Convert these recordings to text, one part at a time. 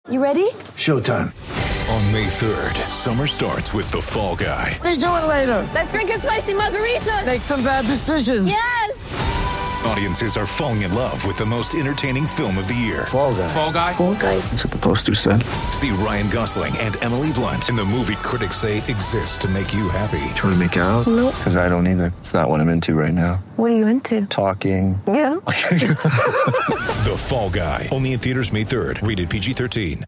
You ready? Showtime. On May 3rd, summer starts with The Fall Guy. Let's do it later. Let's drink a spicy margarita. Make some bad decisions. Yes! Audiences are falling in love with the most entertaining film of the year. Fall Guy. Fall Guy? Fall Guy. That's what the poster said. See Ryan Gosling and Emily Blunt in the movie critics say exists to make you happy. Trying to make it out? Nope. Because I don't either. It's not what I'm into right now. What are you into? Talking. Yeah. The Fall Guy. Only in theaters May 3rd. Rated PG-13.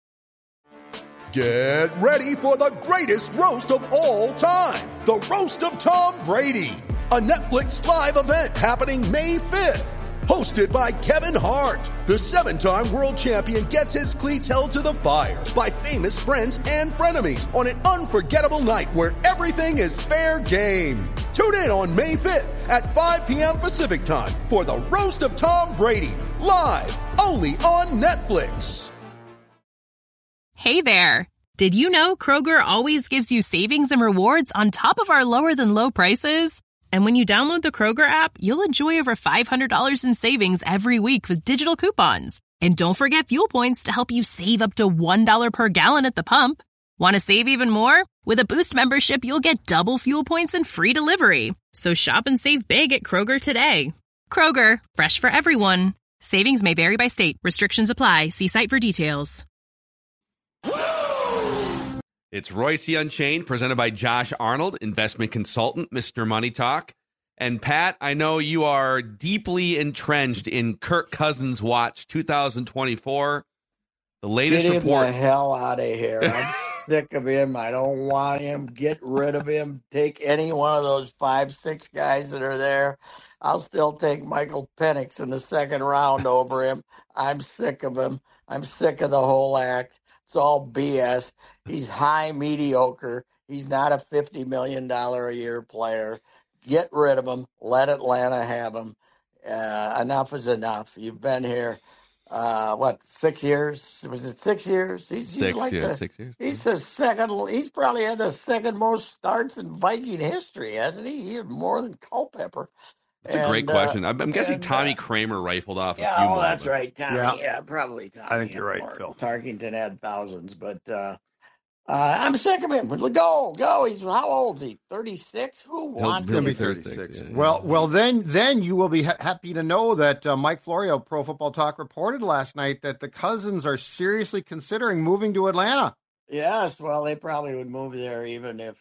Get ready for the greatest roast of all time. The Roast of Tom Brady. A Netflix live event happening May 5th. Hosted by Kevin Hart. The 7-time world champion gets his cleats held to the fire by famous friends and frenemies on an unforgettable night where everything is fair game. Tune in on May 5th at 5 p.m. Pacific time for the Roast of Tom Brady. Live only on Netflix. Hey there! Did you know Kroger always gives you savings and rewards on top of our lower-than-low prices? And when you download the Kroger app, you'll enjoy over $500 in savings every week with digital coupons. And don't forget fuel points to help you save up to $1 per gallon at the pump. Want to save even more? With a Boost membership, you'll get double fuel points and free delivery. So shop and save big at Kroger today. Kroger, fresh for everyone. Savings may vary by state. Restrictions apply. See site for details. It's Royce Unchained, presented by Josh Arnold, investment consultant, Mr. Money Talk. And Pat, I know you are deeply entrenched in Kirk Cousins Watch 2024. The latest Get him report. the hell out of here. I'm sick of him. I don't want him. Get rid of him. Take any one of those 5-6 guys that are there. I'll still take Michael Penix in the second round over him. I'm sick of him. I'm sick of the whole act. It's all BS. He's high mediocre. He's not a $50 million a year player. Get rid of him. Let Atlanta have him. Enough is enough. You've been here, 6 years? Was it 6 years? He's 6 like years. He's the second. He's probably had the second most starts in Viking history, hasn't he? He had more than Culpepper. That's a great question. I'm guessing Tommy Kramer rifled off a few more. That's right, Tommy. Yeah, probably Tommy. I think you're right, Phil. Tarkington had thousands, but I'm sick of him. Go. He's how old is he? 36? Who wants He'll him? be 36. Yeah. Well, then you will be happy to know that Mike Florio, Pro Football Talk, reported last night that the Cousins are seriously considering moving to Atlanta. Yes, well, they probably would move there even if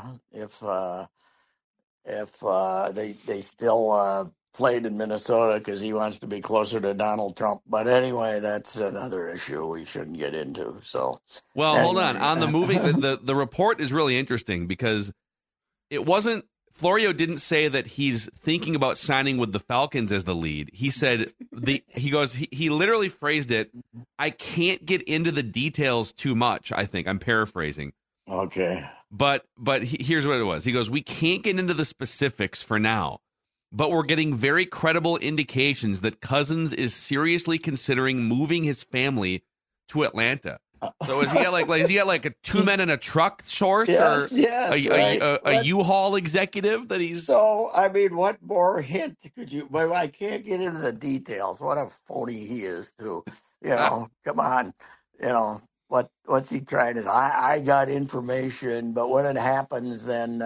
they still played in Minnesota because he wants to be closer to Donald Trump. But anyway, that's another issue we shouldn't get into. So, well, hold on. On the moving, the report is really interesting because it wasn't. Florio didn't say that he's thinking about signing with the Falcons as the lead. He said he literally phrased it. I can't get into the details too much. I think I'm paraphrasing. Okay. But here's what it was. He goes, we can't get into the specifics for now, but we're getting very credible indications that Cousins is seriously considering moving his family to Atlanta. So is he at like a 2 men in a truck source or a U-Haul executive that he's? So I mean, what more hint could you? But I can't get into the details. What a phony he is too. Come on. What's he trying to? I got information, but when it happens, then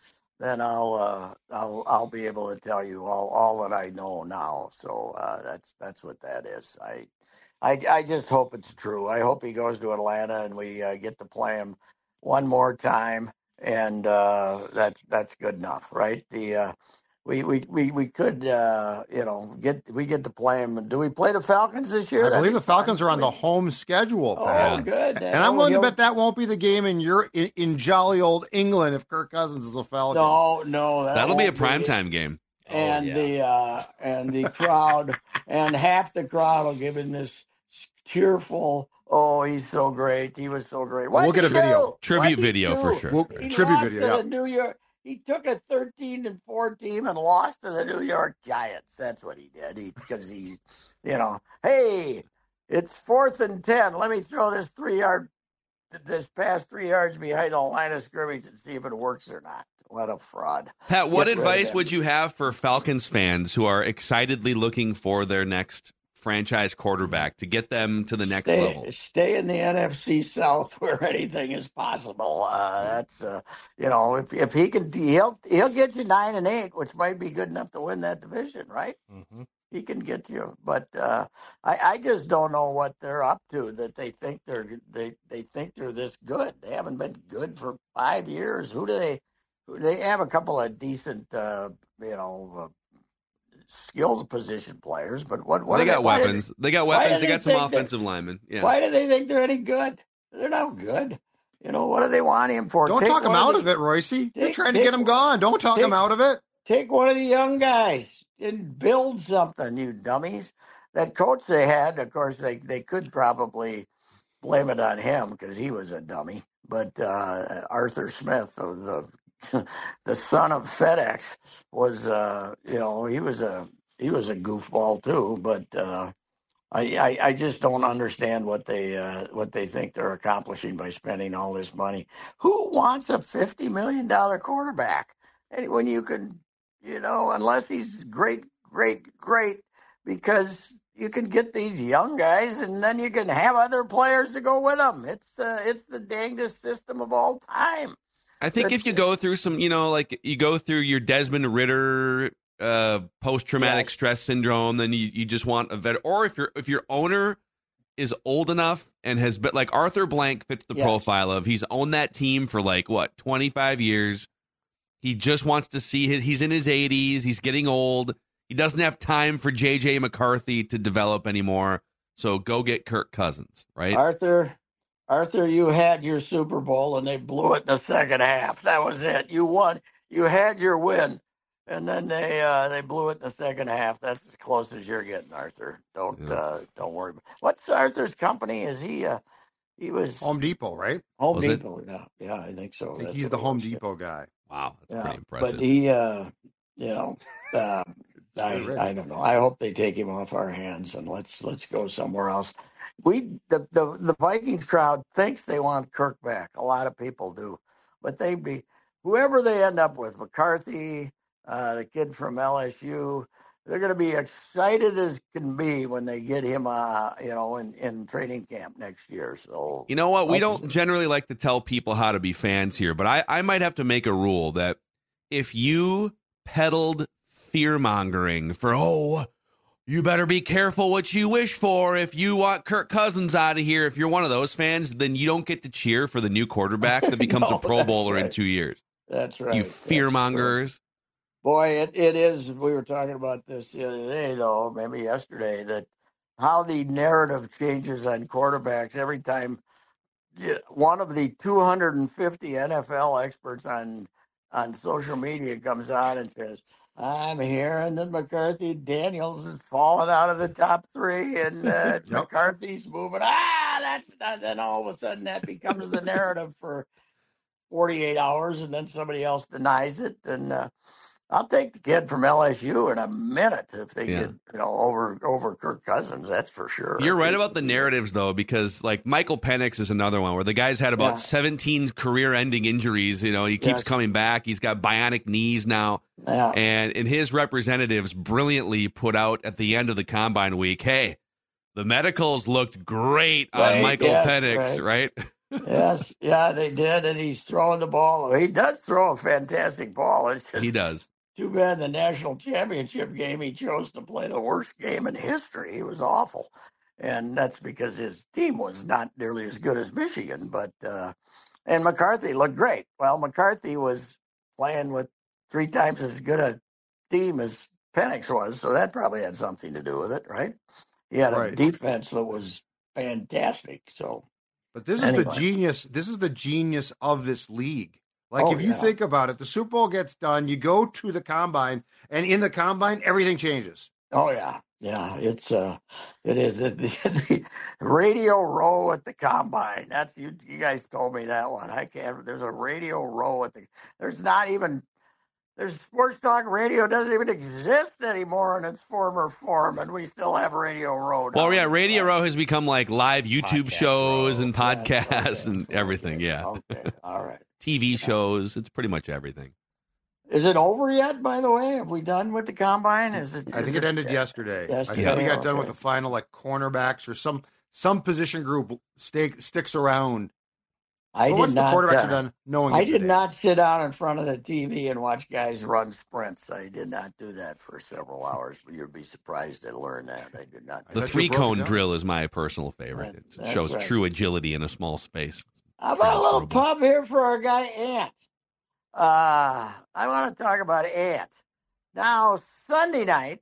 I'll be able to tell you all that I know now. So that's what that is. I just hope it's true. I hope he goes to Atlanta and we get to play him one more time, and that's good enough, right? We could get to play him. Do we play the Falcons this year? I believe the Falcons are on the home schedule. Oh, good. And I'm willing to bet that won't be the game in jolly old England if Kirk Cousins is a Falcon. No, that'll be a primetime game. And the crowd and half the crowd will give him this cheerful. Oh, he's so great. He was so great. We'll get a video, tribute video for sure. Tribute video. The New York. He took a 13-4 team and lost to the New York Giants. That's what he did. Hey, it's 4th and 10. Let me throw this pass 3 yards behind the line of scrimmage and see if it works or not. What a fraud. Pat, what advice would you have for Falcons fans who are excitedly looking for their next franchise quarterback to get them to the next level. Stay in the NFC South where anything is possible. That's if he can, he'll get you 9-8, which might be good enough to win that division, right? Mm-hmm. He can get you, but I just don't know what they're up to that they think they think they're this good. They haven't been good for 5 years. They have a couple of decent skills position players, but what they got weapons. They got weapons. They got some offensive linemen. Yeah. Why do they think they're any good? They're not good. What do they want him for? Don't talk him out of it, Royce. You're trying to get him gone. Don't talk him out of it. Take one of the young guys and build something, you dummies. That coach they had, of course, they could probably blame it on him because he was a dummy. But Arthur Smith, the son of FedEx, was he was a goofball too. But I just don't understand what they think they're accomplishing by spending all this money. Who wants a $50 million quarterback? And when you can, unless he's great, because you can get these young guys and then you can have other players to go with them. It's the dangest system of all time. I think if you go through some, like you go through your Desmond Ritter post-traumatic stress syndrome, then you just want a vet. Or if your owner is old enough and has been like Arthur Blank fits the profile of, he's owned that team for 25 years. He just wants to see he's in his 80s. He's getting old. He doesn't have time for J.J. McCarthy to develop anymore. So go get Kirk Cousins, right? Arthur, you had your Super Bowl and they blew it in the second half. That was it. You won. You had your win, and then they blew it in the second half. That's as close as you're getting, Arthur. Don't worry. What's Arthur's company? Is he was Home Depot, right? Home Depot. Yeah, I think so. I think he's the Home Depot guy. Wow, that's pretty impressive. But he, I don't know. I hope they take him off our hands and let's go somewhere else. The Vikings crowd thinks they want Kirk back. A lot of people do, but whoever they end up with, McCarthy, the kid from LSU, they're going to be excited as can be when they get him, in training camp next year. So you know what? We don't generally like to tell people how to be fans here, but I might have to make a rule that if you peddled fear-mongering for, you better be careful what you wish for if you want Kirk Cousins out of here. If you're one of those fans, then you don't get to cheer for the new quarterback that becomes a Pro Bowler in 2 years. That's right. You fear-mongers. Boy, it is. We were talking about this the other day, though, maybe yesterday, that how the narrative changes on quarterbacks every time one of the 250 NFL experts on social media comes on and says, I'm hearing that McCarthy Daniels is falling out of the top three and McCarthy's moving. That's not. Then all of a sudden that becomes the narrative for 48 hours and then somebody else denies it. And I'll take the kid from LSU in a minute if they get over Kirk Cousins. That's for sure. You're right about the narratives though, because like Michael Penix is another one where the guy's had about 17 career-ending injuries. He keeps coming back. He's got bionic knees now, and his representatives brilliantly put out at the end of the combine week, "Hey, the medicals looked great on Michael Penix, right?" Yes, they did, and he's throwing the ball. He does throw a fantastic ball. It's just, he does. Too bad the national championship game he chose to play the worst game in history. He was awful, and that's because his team was not nearly as good as Michigan. But and McCarthy looked great. Well, McCarthy was playing with 3 times as good a team as Penix was, so that probably had something to do with it, right? He had a defense that was fantastic. So. But this is the genius. This is the genius of this league. Like, if you think about it, the Super Bowl gets done, you go to the combine, and in the combine, everything changes. Oh, yeah. Yeah, it is. The Radio Row at the combine. That's you guys told me that one. I can't. There's a Radio Row there's Sports Talk Radio doesn't even exist anymore in its former form, and we still have Radio Row now. Well, yeah, Radio Row has become like live YouTube shows and podcasts and everything, Okay, all right. TV shows, it's pretty much everything. Is it over yet, by the way? Have we done with the combine? I think it ended yesterday. I think Yesterday? we got done Okay. with the final, like, cornerbacks or some position group sticks around. I But did once the not. quarterbacks are done, knowing I it's did today. not sit down in front of the TV and watch guys run sprints. I did not do that for several hours. You'd be surprised to learn that. I did not. The thought you were 3-cone broken drill is my personal favorite. It That's shows right. true agility in a small space. How about a little pub here for our guy Ant? I want to talk about Ant. Now, Sunday night,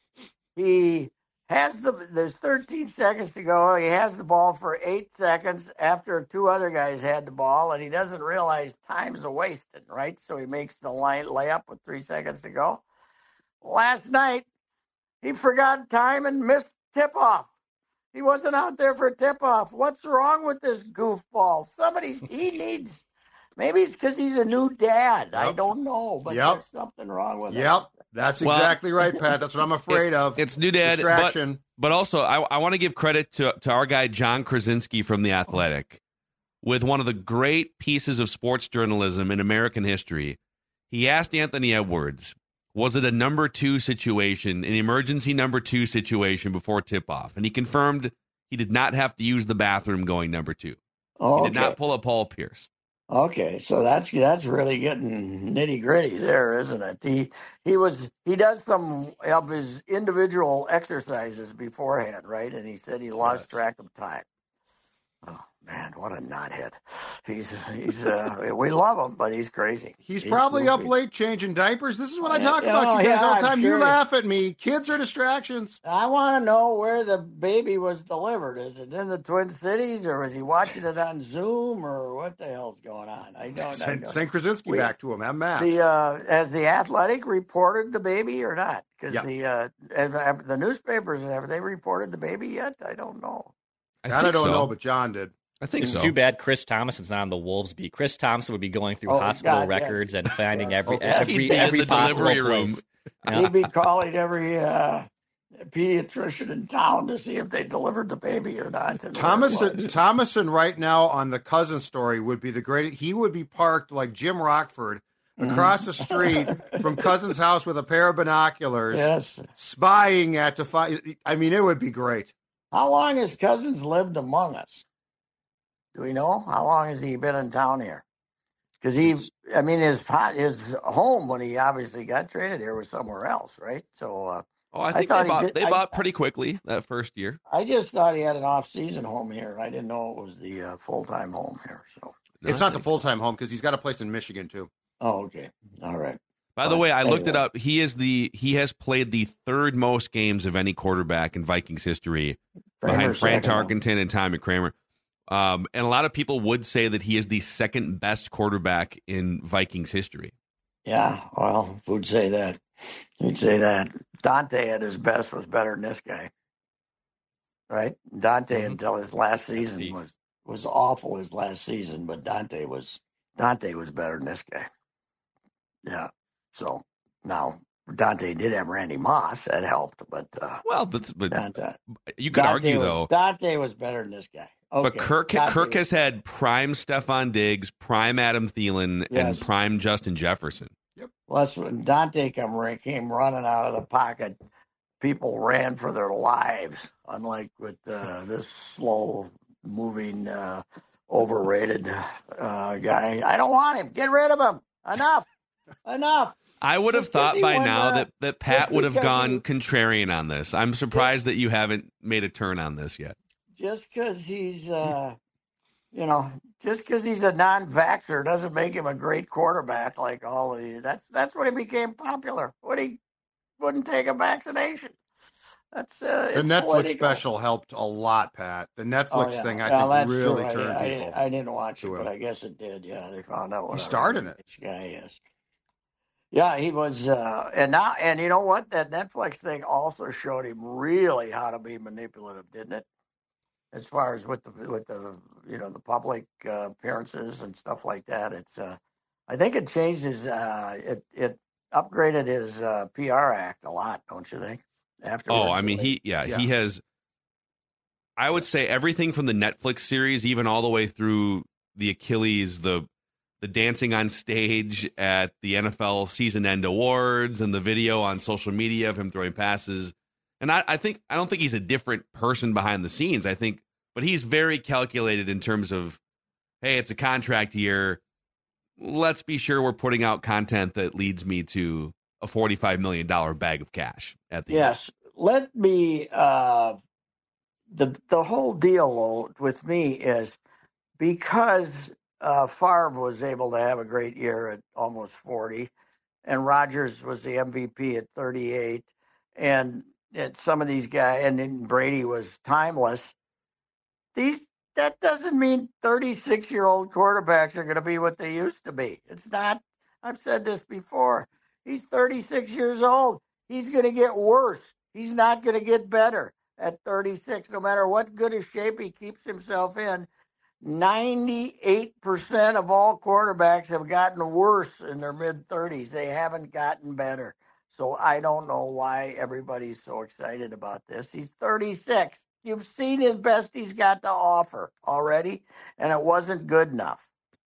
he has there's 13 seconds to go. He has the ball for 8 seconds after two other guys had the ball, and he doesn't realize time's a wasting, right? So he makes the layup with 3 seconds to go. Last night, he forgot time and missed tip-off. He wasn't out there for tip-off. What's wrong with this goofball? He needs... Maybe it's because he's a new dad. I don't know, but there's something wrong with him. Yep, that's exactly right, Pat. That's what I'm afraid of. It's new dad, distraction. but also I want to give credit to our guy John Krasinski from The Athletic with one of the great pieces of sports journalism in American history. He asked Anthony Edwards, was it a number 2 situation, an emergency number 2 situation before tip-off? And he confirmed he did not have to use the bathroom going number 2. Oh, he did not pull a Paul Pierce. Okay, so that's really getting nitty gritty there, isn't it? He does some of his individual exercises beforehand, right? And he said he lost track of time. Oh man, what a knothead! He's we love him, but he's crazy. He's probably goofy. up late changing diapers. This is what I talk about you guys all the time. You laugh at me. Kids are distractions. I want to know where the baby was delivered. Is it in the Twin Cities, or was he watching it on Zoom, or what the hell's going on? I don't. Send Krasinski back to him. Have Matt. Has the Athletic reported the baby or not? Because the newspapers, have they reported the baby yet? I don't know. I don't know, but John did. I think it's so. too bad Chris Thomason's not on the Wolves beat. Chris Thomason would be going through hospital records and finding every possible place. He'd be calling every pediatrician in town to see if they delivered the baby or not. Thomason right now on the Cousins story would be the greatest. He would be parked like Jim Rockford across the street from Cousins' house with a pair of binoculars, spying to find. I mean, it would be great. How long has Cousins lived among us? Do we know? How long has he been in town here? Because his home when he obviously got traded here was somewhere else, right? So, I think they bought pretty quickly that first year. I just thought he had an off-season home here. I didn't know it was the full-time home here. So it's not the full-time home because he's got a place in Michigan too. Oh, okay, all right. By the way, I looked it up. He has played the third most games of any quarterback in Vikings history, behind Fran Tarkenton and Tommy Kramer. And a lot of people would say that he is the second best quarterback in Vikings history. Yeah, well, who'd say that? Who'd say that? Dante at his best was better than this guy, right? Dante until his last season was awful. His last season, but Dante was better than this guy. Yeah. So now Dante did have Randy Moss. That helped, but Dante, you could argue though Dante was better than this guy. Okay. But Kirk has had prime Stephon Diggs, prime Adam Thielen, and prime Justin Jefferson. Yep. Well, that's when Dante came running out of the pocket. People ran for their lives, unlike with this slow-moving, overrated guy. I don't want him. Get rid of him. Enough. I would have thought by now that Pat would have gone contrarian on this. I'm surprised that you haven't made a turn on this yet. Just because he's, just because he's a non-vaxxer doesn't make him a great quarterback. Like all of you, that's when he became popular. When he wouldn't take a vaccination. That's the Netflix special helped a lot, Pat. The Netflix thing, I think, really turned people. I didn't watch it, but I guess it did. Yeah, they found out what he starred in it. This guy is. Yeah, he was, and you know what? That Netflix thing also showed him really how to be manipulative, didn't it? As far as with the the public appearances and stuff like that, it's I think it changed his it upgraded his PR act a lot, don't you think? Afterwards, I mean he has. I would say everything from the Netflix series, even all the way through the Achilles, the the dancing on stage at the NFL season end awards and the video on social media of him throwing passes. And I don't think he's a different person behind the scenes. But he's very calculated in terms of, hey, it's a contract year. Let's be sure we're putting out content that leads me to a $45 million bag of cash at the end. Let me, the whole deal with me is because Favre was able to have a great year at almost 40, and Rodgers was the MVP at 38, and some of these guys, and then Brady was timeless. That doesn't mean 36-year-old quarterbacks are going to be what they used to be. It's not. I've said this before. He's 36 years old. He's going to get worse. He's not going to get better at 36, no matter what good a shape he keeps himself in. 98% of all quarterbacks have gotten worse in their mid-30s. They haven't gotten better. So I don't know why everybody's so excited about this. He's 36. You've seen his best he's got to offer already, and it wasn't good enough.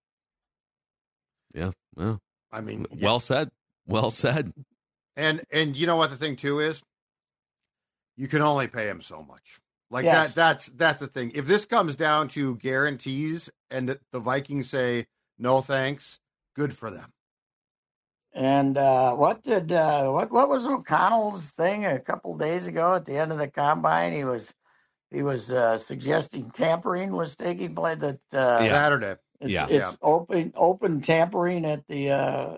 Yeah, well, I mean, well said. Well said. And you know what the thing too is? You can only pay him so much. Like Yes. that's the thing. If this comes down to guarantees and the Vikings say no thanks, good for them. And what was O'Connell's thing a couple days ago at the end of the combine? He was suggesting tampering was taking place. Saturday. It's open tampering at the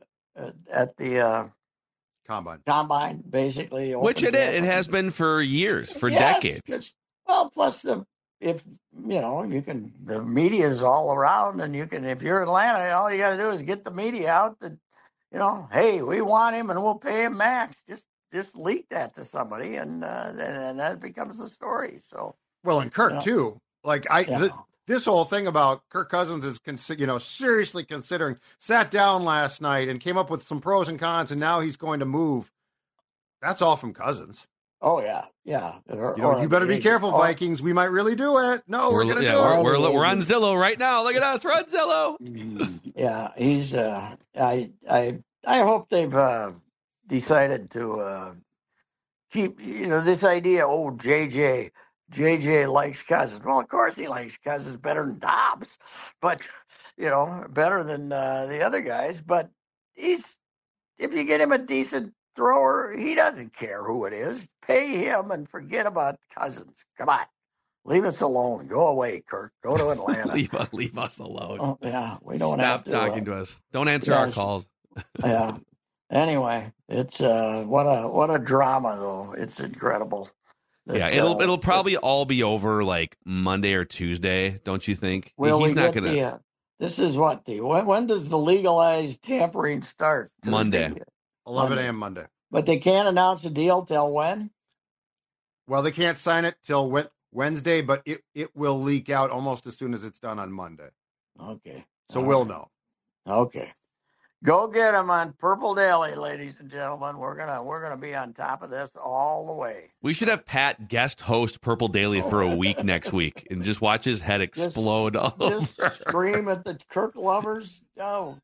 combine, basically. Which it has been for years, for decades. Well, plus the media is all around, and if you're Atlanta, all you got to do is get the media out that, hey, we want him and we'll pay him max. Just leak that to somebody, and that becomes the story. So. Well, and Kirk too. Like this whole thing about Kirk Cousins is seriously considering. Sat down last night and came up with some pros and cons, and now he's going to move. That's all from Cousins. Oh yeah. You better be careful, Vikings. We might really do it. No, we're gonna do it. We're on Zillow right now. Look at us. We're on Zillow. Yeah, he's. I hope they've decided to keep this idea. Oh, JJ likes Cousins. Well, of course he likes Cousins better than Dobbs, but better than the other guys. But if you get him a decent thrower, he doesn't care who it is. Pay him and forget about Cousins. Come on, leave us alone. Go away, Kirk. Go to Atlanta. leave us alone. Oh, yeah, we don't Stop have to talking to us. Don't answer our calls. Yeah. Anyway, it's what a drama though. It's incredible. Yeah, it'll probably all be over like Monday or Tuesday, don't you think? He's not going to. This is when does the legalized tampering start? Monday. 11 a.m. Monday. But they can't announce a deal till when? Well, they can't sign it till Wednesday, but it will leak out almost as soon as it's done on Monday. Okay. So we'll know. Okay. Go get them on Purple Daily, ladies and gentlemen. We're gonna be on top of this all the way. We should have Pat guest host Purple Daily for a week next week and just watch his head explode all Just over. scream at the Kirk lovers. Oh,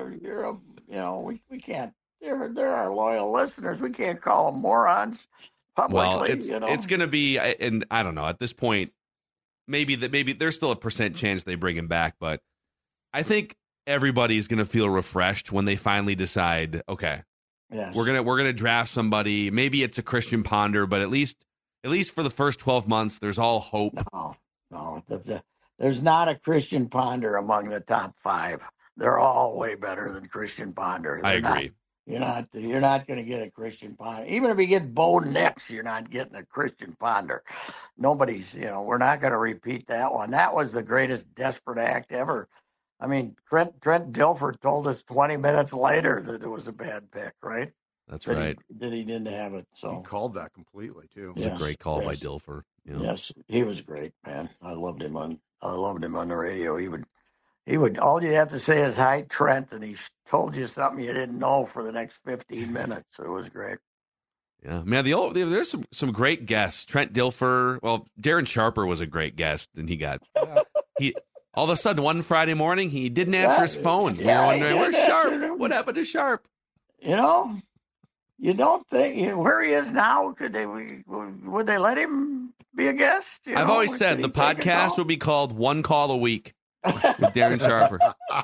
we can't. They're our loyal listeners. We can't call them morons publicly. Well, it's going to be, and I don't know at this point. Maybe there's still a % chance they bring him back, but I think everybody's going to feel refreshed when they finally decide, okay, yes, we're gonna draft somebody. Maybe it's a Christian Ponder, but at least for the first 12 months, there's all hope. No, there's not a Christian Ponder among the top 5. They're all way better than Christian Ponder. I agree. You're not going to get a Christian Ponder. Even if you get Bo Nix, you're not getting a Christian Ponder. Nobody's, we're not going to repeat that one. That was the greatest desperate act ever. I mean, Trent Dilfer told us 20 minutes later that it was a bad pick, right? That's right. That he didn't have it. So he called that completely too. It was a great call by Dilfer. Yeah. Yes, he was great, man. I loved him on the radio. He would. All you have to say is hi, Trent, and he told you something you didn't know for the next 15 minutes. It was great. Yeah, man. There's some great guests. Trent Dilfer. Well, Darren Sharper was a great guest, and he All of a sudden, one Friday morning, he didn't answer his phone. You're wondering, where's Sharp? What happened to Sharp? You don't think where he is now? Would they let him be a guest? I've always said the podcast would be called One Call a Week with Darren Sharper.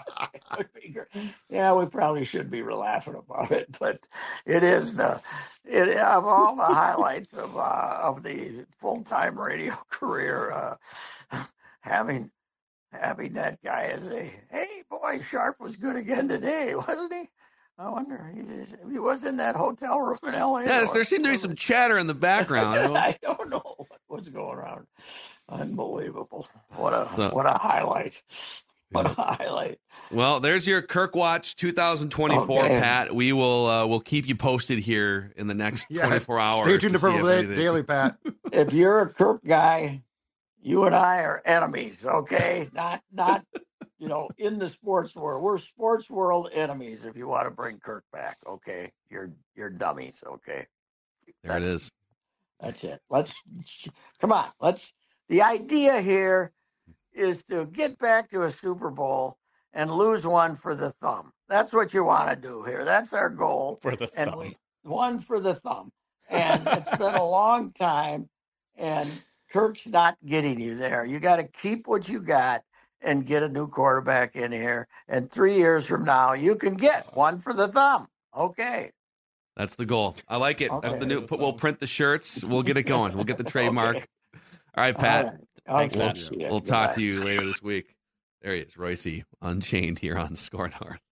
Yeah, we probably should be laughing about it, but it is of all the highlights of the full-time radio career, having that guy as hey boy, Sharp was good again today, wasn't he? I wonder, he was in that hotel room in L.A. Yes, there seemed to be some chatter in the background. I don't know what's going on. Unbelievable. What a highlight. What a highlight. Well, there's your Kirk Watch 2024, okay. Pat. We will we'll keep you posted here in the next 24 hours. Stay tuned to Purple Daily, Pat. If you're a Kirk guy, you and I are enemies, okay? Not in the sports world. We're sports world enemies if you want to bring Kirk back, okay? You're dummies, okay? It is. That's it. Come on. The idea here is to get back to a Super Bowl and lose one for the thumb. That's what you want to do here. That's our goal. For the thumb. One for the thumb. And it's been a long time, and Kirk's not getting you there. You got to keep what you got and get a new quarterback in here. And 3 years from now, you can get one for the thumb. Okay. That's the goal. I like it. Okay. That's the new. We'll print the shirts. We'll get it going. We'll get the trademark. Okay. All right, Pat. All right. We'll talk to you later this week. There he is, Royce Unchained here on Score North.